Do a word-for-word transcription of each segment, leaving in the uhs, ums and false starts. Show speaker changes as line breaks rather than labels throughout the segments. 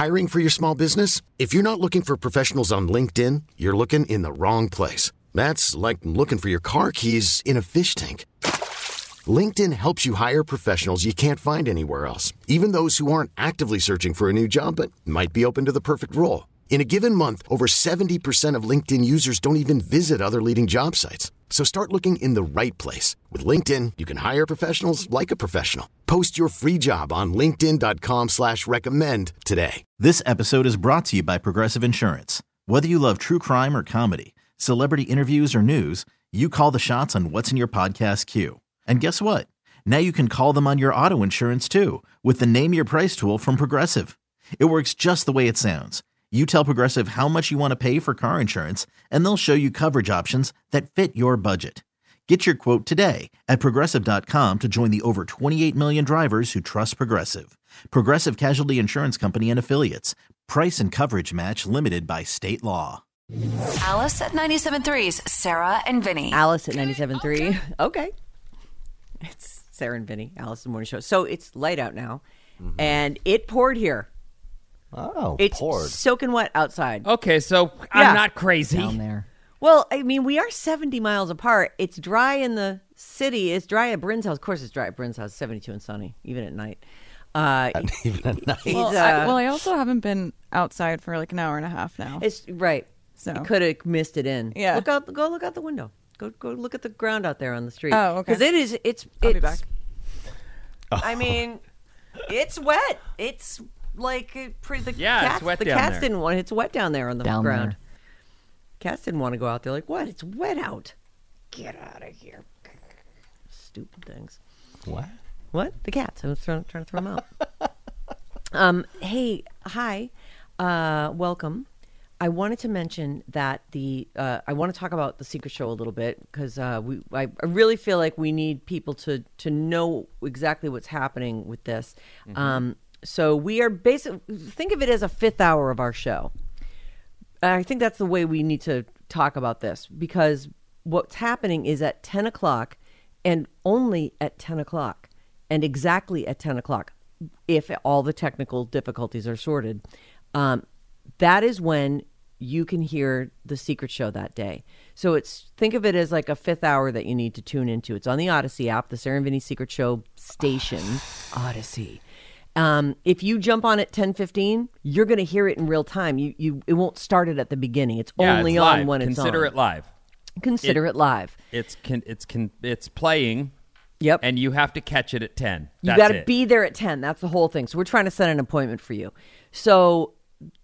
Hiring for your small business? If you're not looking for professionals on LinkedIn, you're looking in the wrong place. That's like looking for your car keys in a fish tank. LinkedIn helps you hire professionals you can't find anywhere else, even those who aren't actively searching for a new job but might be open to the perfect role. In a given month, over seventy percent of LinkedIn users don't even visit other leading job sites. So start looking in the right place. With LinkedIn, you can hire professionals like a professional. Post your free job on linkedin dot com slash recommend today.
This episode is brought to you by Progressive Insurance. Whether you love true crime or comedy, celebrity interviews or news, you call the shots on what's in your podcast queue. And guess what? Now you can call them on your auto insurance too with the Name Your Price tool from Progressive. It works just the way it sounds. You tell Progressive how much you want to pay for car insurance, and they'll show you coverage options that fit your budget. Get your quote today at Progressive dot com to join the over twenty-eight million drivers who trust Progressive. Progressive Casualty Insurance Company and Affiliates. Price and coverage match limited by state law.
Alice at ninety-seven point three's Sarah and Vinny.
Alice at ninety-seven point three. Okay. okay. It's Sarah and Vinny, Alice in the Morning Show. So it's light out now, mm-hmm. and it poured here.
Oh,
it's
poured.
soaking wet outside.
Okay, so I'm
yeah.
not crazy.
Down there. Well, I mean, we are seventy miles apart. It's dry in the city. It's dry at Bryn's house. Of course, it's dry at Bryn's house. seventy-two and sunny, even at night. Uh,
even at night.
Well,
uh,
I, well, I also haven't been outside for like an hour and a half now.
It's right.
So
you could have missed it in.
Yeah.
Look out! Go look out the window. Go go look at the ground out there on the street.
Oh, okay.
Because it is. It's.
I'll
it's
be back.
I mean, it's wet. It's like uh, pre, the
Yeah,
cats,
it's wet
the
down
cats
there.
didn't want. It's wet down there on the
Down
ground.
there.
Cats didn't want to go out there. Like, what? It's wet out. Get out of here. Stupid things.
What?
What? The cats. I was trying, trying to throw them out. um. Hey. Hi. Uh. Welcome. I wanted to mention that the uh, I want to talk about the Secret Show a little bit because uh, we I, I really feel like we need people to to know exactly what's happening with this. Mm-hmm. Um, so we are basic. Think of it as a fifth hour of our show. I think that's the way we need to talk about this because what's happening is at ten o'clock and only at ten o'clock and exactly at ten o'clock, if all the technical difficulties are sorted. Um, that is when you can hear the Secret Show that day. So it's think of it as like a fifth hour that you need to tune into. It's on the Odyssey app, the Sarah and Vinny Secret Show station, Odyssey. Um, if you jump on at ten fifteen, you're going to hear it in real time. You you it won't start it at the beginning. It's
yeah,
only
it's
on
live.
when it's on.
Consider it live.
Consider it, it live.
It's con, it's con, it's playing.
Yep.
And you have to catch it at ten.
You got to be there at ten. That's the whole thing. So we're trying to set an appointment for you. So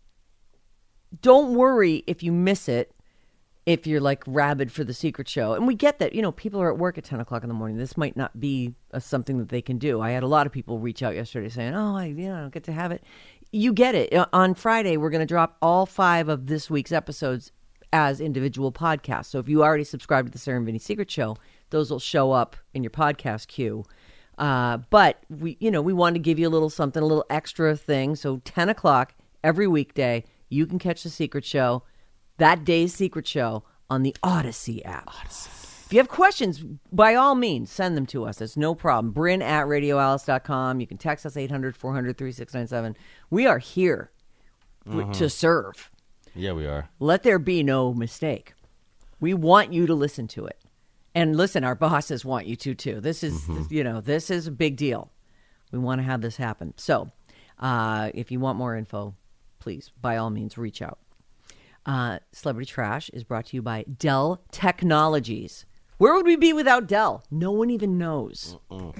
don't worry if you miss it, if you're like rabid for the Secret Show. And we get that, you know, people are at work at ten o'clock in the morning. This might not be a, something that they can do. I had a lot of people reach out yesterday saying, oh, I, you know, I don't get to have it. You get it. On Friday, we're going to drop all five of this week's episodes as individual podcasts. So if you already subscribe to the Sarah and Vinny Secret Show, those will show up in your podcast queue. Uh, but we, you know, we wanted to give you a little something, a little extra thing. So ten o'clock every weekday, you can catch the Secret Show, that day's Secret Show, on the Odyssey app. Odyssey. If you have questions, by all means, send them to us. It's no problem. Bryn at radio alice dot com. You can text us eight hundred, four hundred, thirty-six ninety-seven. We are here mm-hmm. to serve.
Yeah, we are.
Let there be no mistake. We want you to listen to it. And listen, our bosses want you to, too. This is, mm-hmm. you know, this is a big deal. We want to have this happen. So uh, if you want more info, please, by all means, reach out. Uh, Celebrity Trash is brought to you by Dell Technologies. Where would we be without Dell? No one even knows.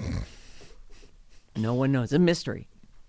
No one knows. A mystery.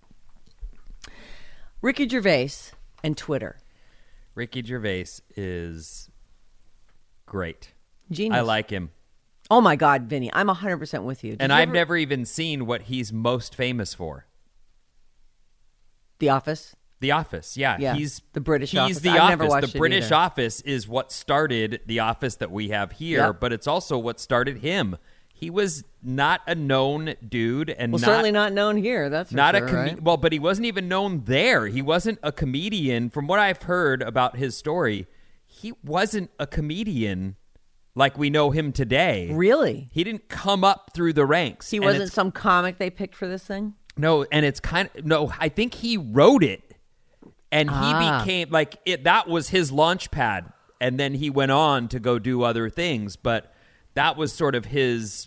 Ricky Gervais and Twitter.
Ricky Gervais is great.
Genius.
I like him.
Oh, my God, Vinny. I'm one hundred percent with you. Did
and
you
I've
ever...
never even seen what he's most famous for.
The Office?
The Office, yeah.
yeah.
He's
the British
he's
Office.
The
I've
Office.
Never watched
the
it
British
either.
Office is what started the Office that we have here,
Yep.
but it's also what started him. He was not a known dude, and
well,
not,
certainly not known here. That's for
not
sure,
a com-
right?
well, but he wasn't even known there. He wasn't a comedian. From what I've heard about his story, he wasn't a comedian like we know him today.
Really?
He didn't come up through the ranks.
He
and
wasn't
it's-
some comic they picked for this thing?
No, and it's kind of no. I think he wrote it. And he
Ah.
became like it. That was his launch pad, and then he went on to go do other things. But that was sort of his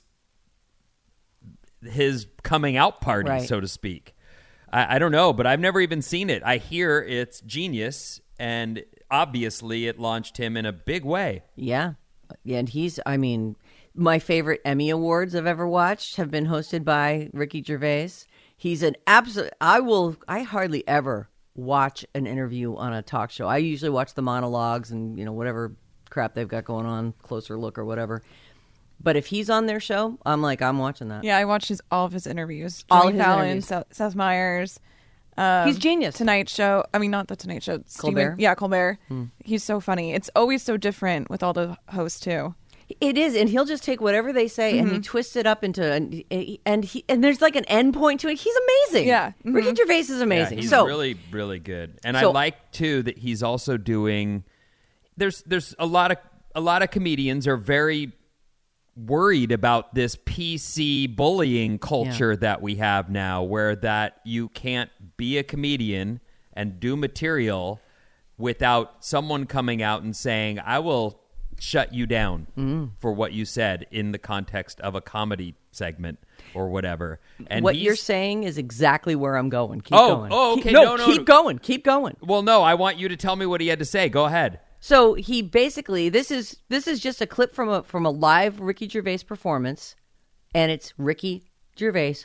his coming out party,
Right.
so to speak. I, I don't know, but I've never even seen it. I hear it's genius, and obviously it launched him in a big way.
Yeah. And he's, I mean, my favorite Emmy Awards I've ever watched have been hosted by Ricky Gervais. He's an absolute, I will, I hardly ever watch an interview on a talk show. I usually watch the monologues and, you know, whatever crap they've got going on, Closer Look or whatever. But if he's on their show, I'm like, I'm watching that.
Yeah, I watched his all of his interviews.
All
Jimmy
of his
Fallon,
interviews.
Seth, Seth Meyers. Um,
He's genius.
Tonight Show. I mean, not the Tonight Show. Stephen-
Colbert?
yeah, Colbert. He's so funny. It's always so different with all the hosts too.
It is, and he'll just take whatever they say and he twists it up into, and, and he and there's like an end point to it. He's amazing.
Yeah. Mhm.
Ricky Gervais is amazing.
Yeah, he's
so
really, really good. And I
So-
like too that he's also doing. There's there's a lot of a lot of comedians are very worried about this P C bullying culture
Yeah.
that we have now, where that you can't be a comedian and do material without someone coming out and saying, "I will shut you down
Mm.
for what you said in the context of a comedy segment or whatever." And
what
he's-
you're saying is exactly where I'm going. Keep
Oh,
going.
oh,
Keep-
okay.
no,
No, no,
keep
no.
going. Keep going.
Well, no, I want you to tell me what he had to say. Go ahead.
So he basically this is this is just a clip from a from a live Ricky Gervais performance, and it's Ricky Gervais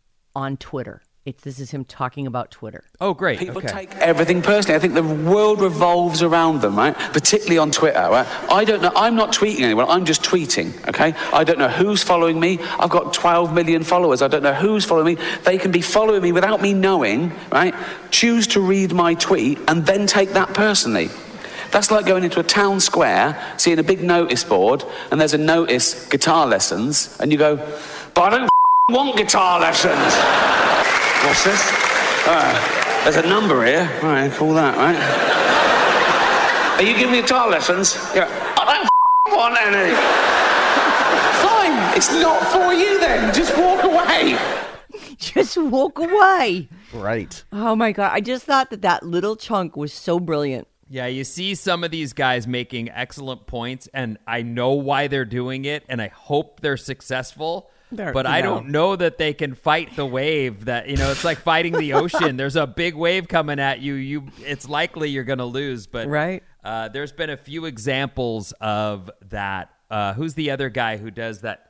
on Twitter. It's this is him talking about Twitter.
Oh, great.
People
okay.
take everything personally. I think the world revolves around them, right? Particularly on Twitter, right? I don't know. I'm not tweeting anyone. I'm just tweeting, okay? I don't know who's following me. I've got twelve million followers. I don't know who's following me. They can be following me without me knowing, right? Choose to read my tweet and then take that personally. That's like going into a town square, seeing a big notice board, and there's a notice, guitar lessons, and you go, but I don't want guitar lessons. What's this? Uh, there's a number here. All right, call that, right? Are you giving me guitar lessons? Yeah. I don't want any. Fine. It's not for you then. Just walk away.
Just walk away.
Right.
Oh my God. I just thought that that little chunk was so brilliant.
Yeah, you see some of these guys making excellent points, and I know why they're doing it, and I hope they're successful.
They're-
but I
no.
don't know that they can fight the wave. That you know, it's like fighting the ocean. There's a big wave coming at you. You, it's likely you're going to lose. But
Right.
uh, there's been a few examples of that. Uh, who's the other guy who does that?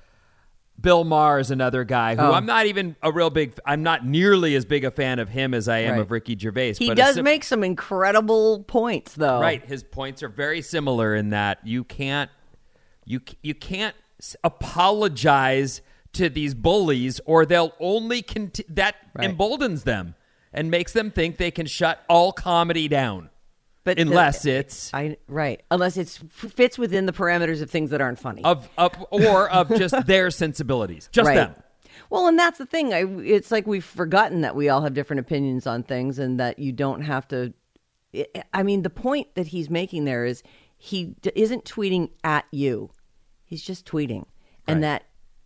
Bill Maher is another guy who
Oh.
I'm not even a real big. I'm not nearly as big a fan of him as I am
Right.
of Ricky Gervais.
He
but a
does
sim-
make some incredible points, though.
Right, his points are very similar in that you can't you you can't s- apologize to these bullies, or they'll only conti- that
Right.
emboldens them and makes them think they can shut all comedy down,
But the-
unless it's
I right, unless it fits within the parameters of things that aren't funny.
of of or of just their sensibilities, just
Right.
them.
Well, and that's the thing. I, it's like we've forgotten that we all have different opinions on things, and that you don't have to. I mean, the point that he's making there is he d- isn't tweeting at you; he's just tweeting, and
Right.
that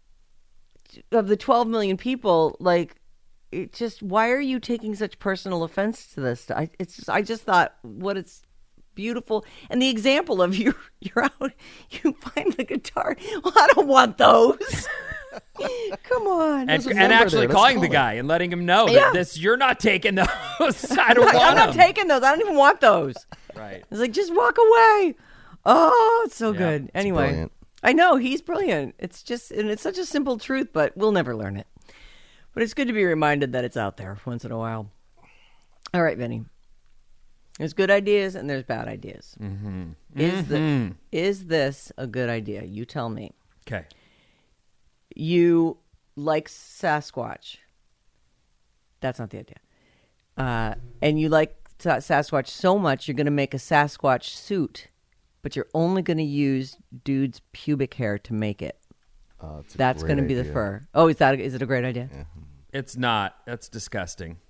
of the twelve million people, like, it just why are you taking such personal offense to this? I, it's just, I just thought what it's beautiful, and the example of you you're out, you find the guitar. Well, I don't want those. Come on.
And,
There's a
and
number
actually
there. Let's
calling
call
the
it.
guy and letting him know
Yeah.
that this you're not taking those. I don't
I'm
want
not
them.
taking those. I don't even want those.
Right.
It's like, just walk away. Oh, it's so
Yeah,
good.
it's
Anyway,
brilliant.
I know he's brilliant. It's just, and it's such a simple truth, but we'll never learn it. But it's good to be reminded that it's out there once in a while. All right, Vinny. There's good ideas and there's bad ideas. Mm-hmm. Is the is this a good idea? You tell me.
Okay.
You like Sasquatch. That's not the idea. Uh, and you like Sa- Sasquatch so much, you're going to make a Sasquatch suit, but you're only going to use dude's pubic hair to make it.
Oh, it's a
That's
great
going to be the
idea.
fur. Oh, is that is it a great idea?
It's not. That's disgusting.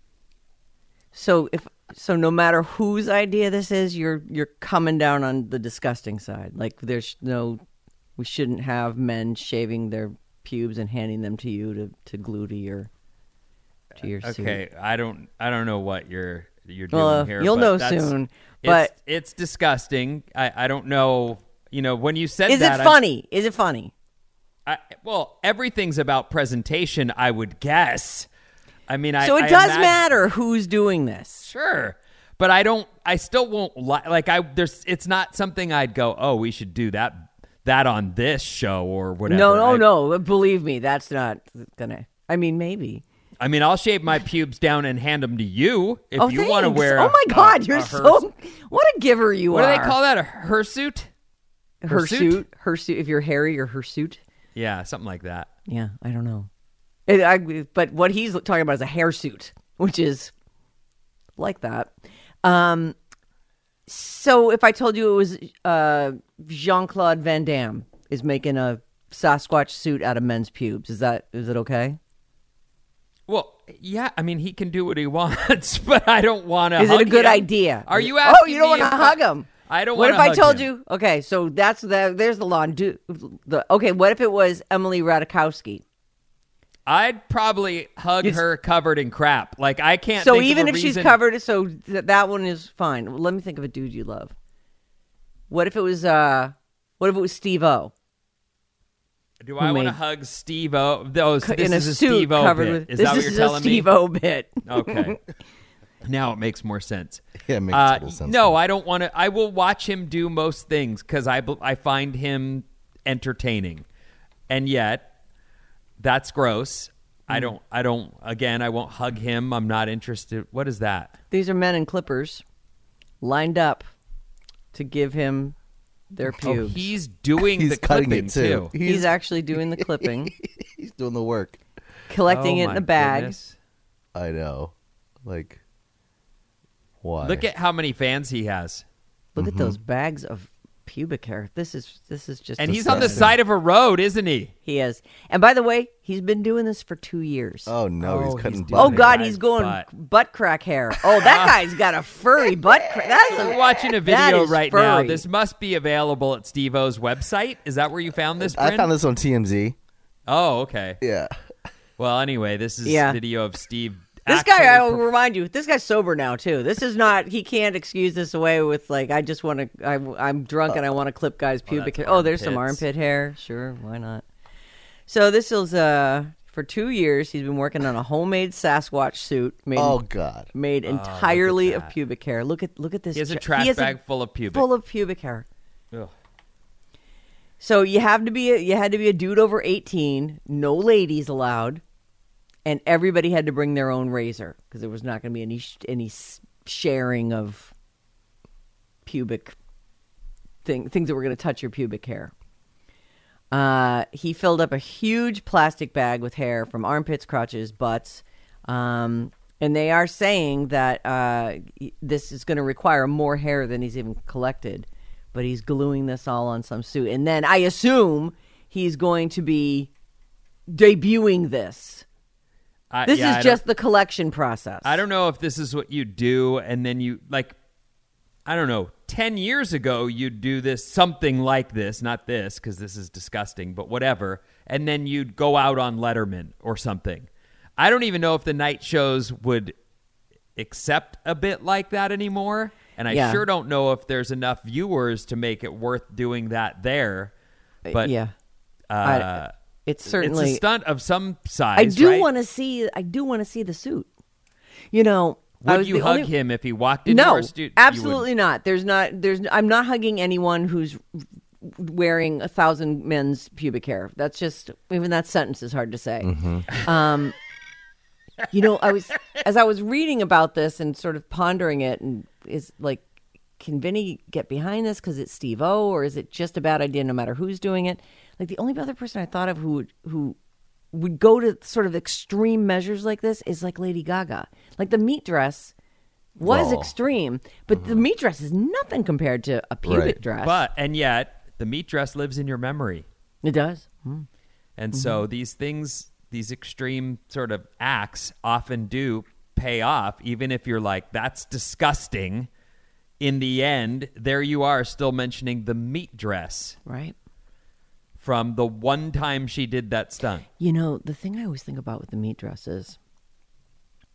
So if so, no matter whose idea this is, you're you're coming down on the disgusting side. Like there's no, we shouldn't have men shaving their pubes and handing them to you to, to glue to your to your suit.
Okay, I don't I don't know what you're you're doing
Well,
here.
you'll
but
know
that's-
soon,
It's,
but-
it's disgusting. I, I don't know. You know, when you said
Is
that,
it
I-
funny? Is it funny?
I, well, everything's about presentation, I would guess. I mean, I
So it
I
does
imagine-
matter who's doing this.
Sure, but I don't. I still won't li- like. I there's. It's not something I'd go. Oh, we should do that. That on this show or whatever.
No, no,
I,
no. Believe me, that's not gonna. I mean, maybe.
I mean, I'll shave my pubes down and hand them to you if
oh,
you want to
thanks.
wear.
Oh
a-
my God,
a-
you're
a
so. What a giver you
What
are.
do they call that? A hirsute?
Her
Hirsute?
suit. Her suit. If you're hairy or her suit.
Yeah, something like that.
Yeah, I don't know. It, I, but what he's talking about is a hairsuit, which is like that. Um, so if I told you it was uh, Jean-Claude Van Damme is making a Sasquatch suit out of men's pubes, is that is it okay?
Well, yeah. I mean, he can do what he wants, but I don't want to.
Is it a good idea?
Are you
Oh,
asking
you don't
me
want to
if I-
hug him.
I don't
What
wanna
if I
hug
told
him.
you? Okay, so that's the there's the law. Do the okay. What if it was Emily Ratajkowski?
I'd probably hug
It's-
her covered in crap. Like I can't.
So
think of
even
a
if she's
reason-
covered, so th- that one is fine. Let me think of a dude you love. What if it was? uh What if it was Steve-O?
Do I
who
want to
made-
hug Steve O? Those
Co-
this
in a
is a
suit
Steve O
covered
bit.
with.
Is
this
that what
is
you're
a
telling me?
Steve-O bit.
Okay. Now it makes more sense.
Yeah, it makes
Uh,
total sense.
no,
now.
I don't want to. I will watch him do most things because I bel- I find him entertaining, and yet that's gross.
Hmm.
I don't. I don't. Again, I won't hug him. I'm not interested. What is that?
These are men in clippers, lined up to give him their
Oh,
pubes.
he's doing
He's
the
cutting
clipping
it too.
He's actually doing the clipping,
He's doing the work.
collecting
Oh,
it in
my
a bag.
goodness.
I know. Like, why?
Look at how many fans he has,
Look at those bags of pubic hair. This is this is just.
and he's on the
Disgusting.
side of a road, isn't he?
He is. And by the way, he's been doing this for two years.
Oh no,
Oh,
he's
he's
cutting.
doing
Oh
the
God,
guy's
he's going
butt.
butt. crack hair. Oh, that guy's got a furry butt crack. That's a,
We're watching a
that
video
is
right now.
furry.
This must be available at Steve-O's website. Is that where you found this,
I
Bryn?
found this on T M Z.
Oh, okay.
Yeah.
Well, anyway, this is
Yeah.
video of Steve.
This guy, I
actually
will
perf-
remind you, this guy's sober now too. This is not. He can't excuse this away with like, I just want to. I'm drunk and I want to clip guys' pubic
that's
hair. Oh, there's some
armpits.
armpit hair. Sure, why not? So this is uh for two years. He's been working on a homemade Sasquatch suit made
Oh God.
made entirely of
that.
pubic hair. Look at look at this.
He has a
ch-
trash
has
bag full of pubic.
full of pubic hair.
Ugh.
So you have to be a, you had to be a dude over eighteen, no ladies allowed, and everybody had to bring their own razor because there was not going to be any sh- any s- sharing of pubic thing things that were going to touch your pubic hair. Uh, he filled up a huge plastic bag with hair from armpits, crotches, butts, um, and they are saying that uh, y- this is going to require more hair than he's even collected. But he's gluing this all on some suit. And then I assume he's going to be debuting this.
I-
This
yeah, I
is
don't-
just the collection process.
I don't know if this is what you do, and then you like. I don't know. Ten years ago, you'd do this something like this, not this because this is disgusting, but whatever. And then you'd go out on Letterman or something. I don't even know if the night shows would accept a bit like that anymore. And I
Yeah.
sure don't know if there's enough viewers to make it worth doing that there. But
yeah.
uh,
I- it's certainly.
it's a stunt of some size.
I do
right?
want to see. I do want to see the suit. You know, I
Would
was
you
the
hug
only-
him if he walked into
No,
our studio?
absolutely not. There's not. There's. I'm not hugging anyone who's wearing a thousand men's pubic hair. That's just even that sentence is hard to say.
Mm-hmm.
Um, you know, I was as I was reading about this and sort of pondering it, and is like, can Vinny get behind this because it's Steve-O, or is it just a bad idea no matter who's doing it? Like the only other person I thought of who would who would go to sort of extreme measures like this is like Lady Gaga. Like the meat dress was
Oh.
extreme, but the meat dress is nothing compared to a pubic
Right.
dress.
But and yet the meat dress lives in your memory,
it does. Hmm.
and so
Mm-hmm.
these things, these extreme sort of acts, often do pay off, even if you're like, "That's disgusting." In the end, there you are, still mentioning the meat dress
Right.
from the one time she did that stunt.
You know, the thing I always think about with the meat dress is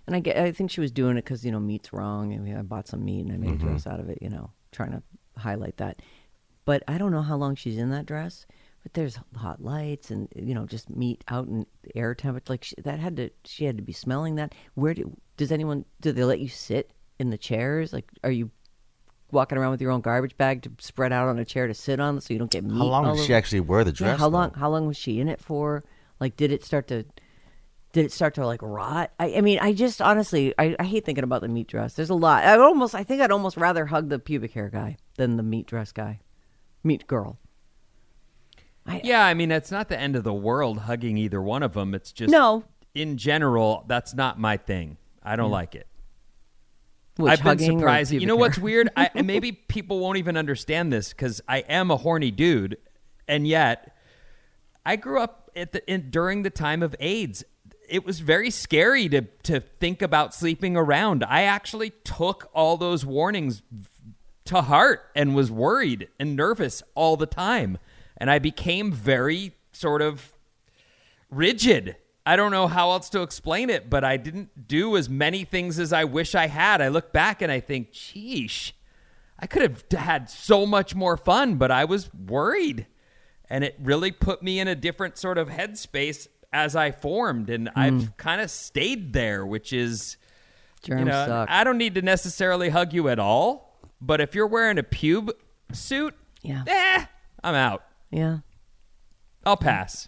And I get, I think she was doing it because, you know, meat's wrong. And I bought some meat and I made
Mm-hmm.
a dress out of it, you know, trying to highlight that. But I don't know how long she's in that dress. But there's hot lights and, you know, just meat out in air temperature. Like she, that had to, she had to be smelling that. Where do, does anyone, do they let you sit in the chairs? Like, are you walking around with your own garbage bag to spread out on a chair to sit on so you don't get meat?
How long
all
did
over?
she actually wear the dress?
Yeah, how long?
though?
How long was she in it for? Like, did it start to? Did it start to like rot? I, I mean, I just honestly, I, I hate thinking about the meat dress. There's a lot. I almost, I think I'd almost rather hug the pubic hair guy than the meat dress guy, meat girl. I,
Yeah, I mean, it's not the end of the world hugging either one of them. It's just,
No.
in general, that's not my thing. I don't like it.
Which,
I've been
hugging or
surprised. You
pubic
know
hair?
what's weird? I, and maybe people won't even understand this because I am a horny dude, and yet I grew up at the in, during the time of AIDS. It was very scary to to think about sleeping around. I actually took all those warnings to heart and was worried and nervous all the time, and I became very sort of rigid. I don't know how else to explain it, but I didn't do as many things as I wish I had. I look back and I think, sheesh, I could have had so much more fun, but I was worried. And it really put me in a different sort of headspace as I formed. And I've kind of stayed there, which is,
Germs
you know,
suck.
I don't need to necessarily hug you at all. But if you're wearing a pube suit,
Yeah.
eh, I'm out.
Yeah.
I'll pass.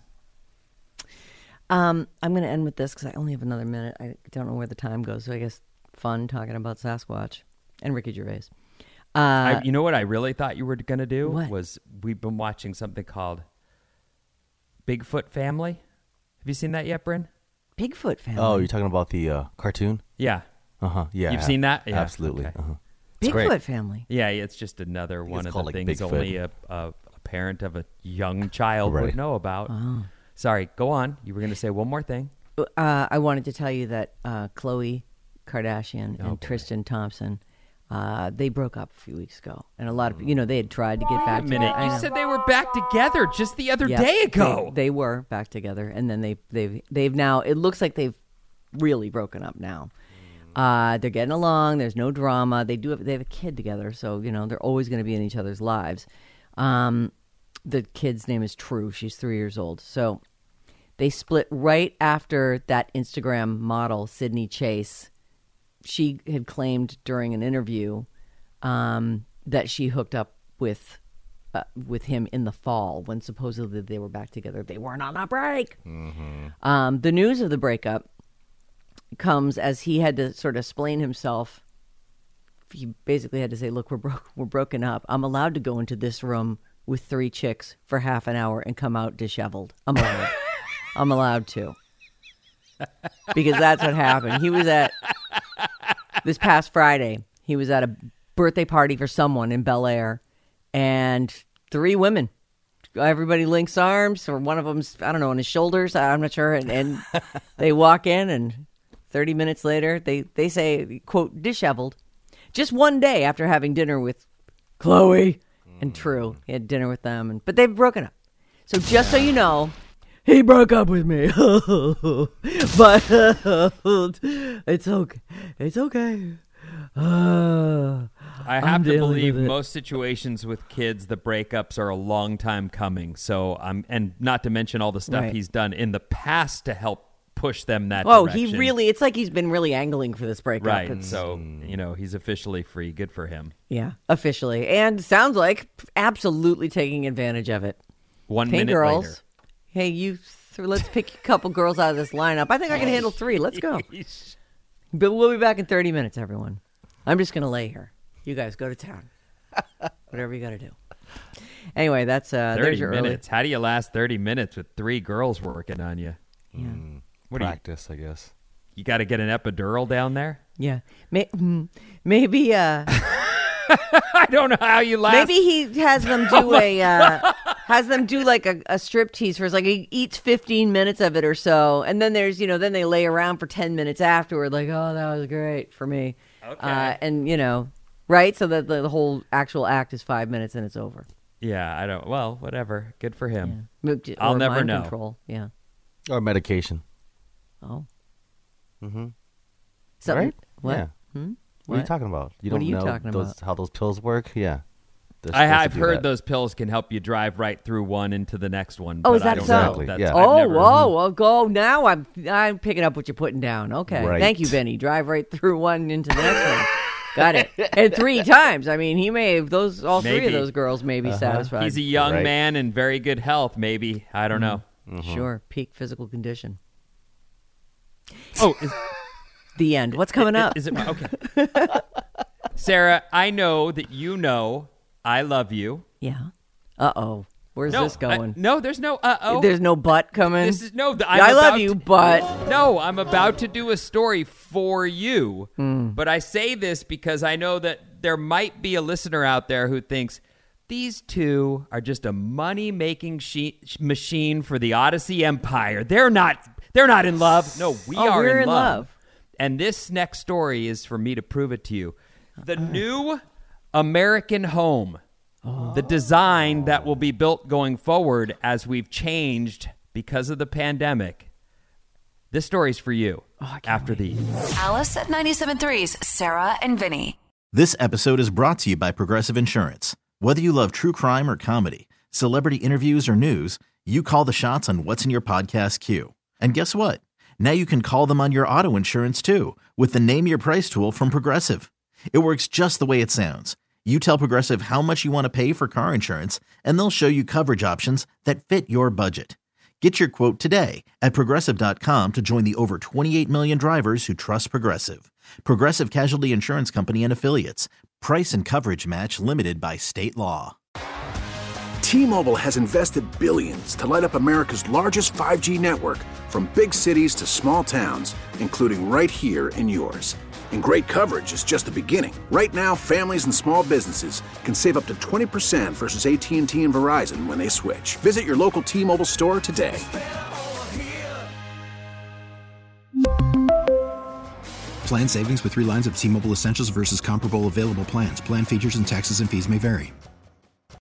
Um, I'm going to end with this because I only have another minute. I don't know where the time goes. So I guess fun talking about Sasquatch and Ricky Gervais. Uh,
I, you know what I really thought you were going to do
What?
was we've been watching something called Bigfoot Family. Have you seen that yet, Bryn?
Bigfoot family.
Oh, you're talking about the uh, cartoon?
Yeah.
Uh huh. Yeah.
You've
I-
seen that? Yeah,
Absolutely.
okay.
Uh-huh. It's
Bigfoot
great.
family.
Yeah, it's just another
think
one
it's
of the
called, like,
things
Bigfoot.
only a, a, a parent of a young child
Right.
would know about.
Oh.
Sorry, go on. You were going to say one more thing.
Uh, I wanted to tell you that uh, Khloe Kardashian and
boy.
Tristan Thompson, uh, they broke up a few weeks ago, and a lot of you know they had tried to get
Wait
back
a minute.
together. I
You
know.
said they were back together just the other
Yeah,
day ago.
They, they were back together, and then they they've they've now. It looks like they've really broken up now. Uh, they're getting along. There's no drama. They do have they have a kid together, so you know they're always going to be in each other's lives. Um, the kid's name is True. She's three years old. So they split right after that Instagram model Sydney Chase. She had claimed during an interview um, that she hooked up with uh, with him in the fall when supposedly they were back together. They weren't on a break. Um, the news of the breakup comes as he had to sort of explain himself. He basically had to say, "Look, we're broke. We're broken up. I'm allowed to go into this room with three chicks for half an hour and come out disheveled. I'm allowed. I'm allowed to." Because that's what happened. He was at this past Friday. He was at a birthday party for someone in Bel Air, and three women. Everybody links arms, or one of them's I don't know on his shoulders. I'm not sure. And, and they walk in, and thirty minutes later, they they say, "quote disheveled." Just one day after having dinner with Khloe and True, he had dinner with them, and but they've broken up. So just so you know, he broke up with me, but it's okay. It's okay. Uh,
I
I'm
have to
dealing
believe
with it.
most situations with kids, the breakups are a long time coming. So I'm, and not to mention all the stuff
Right.
he's done in the past to help push them that
Oh,
direction.
he really, it's like he's been really angling for this breakup.
Right.
It's-
So, you know, he's officially free. Good for him.
yeah, officially. And sounds like absolutely taking advantage of it.
One
Hey,
minute
girls.
later.
Hey, you, th- let's pick a couple girls out of this lineup. I think I can handle three. Let's go. But we'll be back in thirty minutes, everyone. I'm just going to lay here. You guys go to town. Whatever you got to do. Anyway, that's uh,
thirty
there's your
minutes. How do you last thirty minutes with three girls working on you?
early. Yeah.
What do you,
Practice, I guess.
you got to get an epidural down there?
Yeah. May- mm, maybe uh,
I don't know how you last.
maybe he has them do a uh, has them do like a, a strip tease first. Like he eats fifteen minutes of it or so, and then there's you know then they lay around for ten minutes afterward. Like, oh, that was great for me.
Okay.
Uh, and you know, right? So that the, the whole actual act is five minutes and it's over.
Yeah, I don't. Well, whatever. Good for him.
Mo-
I'll
or
never
mind
know.
Control. Yeah.
Or medication.
Oh.
Mm-hmm.
Something.
Right?
What?
Yeah.
Hmm?
What are you
What?
talking about? You
What
don't
are you
know
talking
those,
about?
how those pills work? Yeah. They're
I,
supposed to
I've
do
heard
that.
those pills can help you drive right through one into the next one.
Oh,
but
is that
I don't
so?
know.
Exactly,
That's-
yeah.
I've
Oh,
never-
whoa, well, go now. I'm I'm picking up what you're putting down. Okay,
Right.
thank you, Benny. Drive right through one into the next one. Got it. And three times. I mean, he may have those. All three
Maybe.
of those girls may be satisfied.
He's a young
Right.
man in very good health, maybe. I don't know.
Sure, peak physical condition.
Oh, is,
The end. What's coming up?
is it okay? Sarah, I know that you know I love you.
Yeah. Uh oh. Where's
no,
this going?
I- no, there's no uh oh.
There's no butt coming.
This is no. th-
Yeah,
I'm
I love
about
you,
to-
but
No, I'm about to do a story for you.
Hmm.
But I say this because I know that there might be a listener out there who thinks these two are just a money-making she- machine for the Odyssey Empire. They're not. They're not in love. No, we
Oh,
are
we're
in,
in love.
And this next story is for me to prove it to you. The new American home. The design that will be built going forward as we've changed because of the pandemic. This story's for you after these.
Alice at ninety-seven point three's Sarah and Vinny.
This episode is brought to you by Progressive Insurance. Whether you love true crime or comedy, celebrity interviews or news, you call the shots on what's in your podcast queue. And guess what? Now you can call them on your auto insurance too with the Name Your Price tool from Progressive. It works just the way it sounds. You tell Progressive how much you want to pay for car insurance, and they'll show you coverage options that fit your budget. Get your quote today at Progressive dot com to join the over twenty-eight million drivers who trust Progressive. Progressive Casualty Insurance Company and Affiliates. Price and coverage match limited by state law.
T-Mobile has invested billions to light up America's largest five G network, from big cities to small towns, including right here in yours. And great coverage is just the beginning. Right now, families and small businesses can save up to twenty percent versus A T and T and Verizon when they switch. Visit your local T-Mobile store today.
Plan savings with three lines of T-Mobile Essentials versus comparable available plans. Plan features and taxes and fees may vary.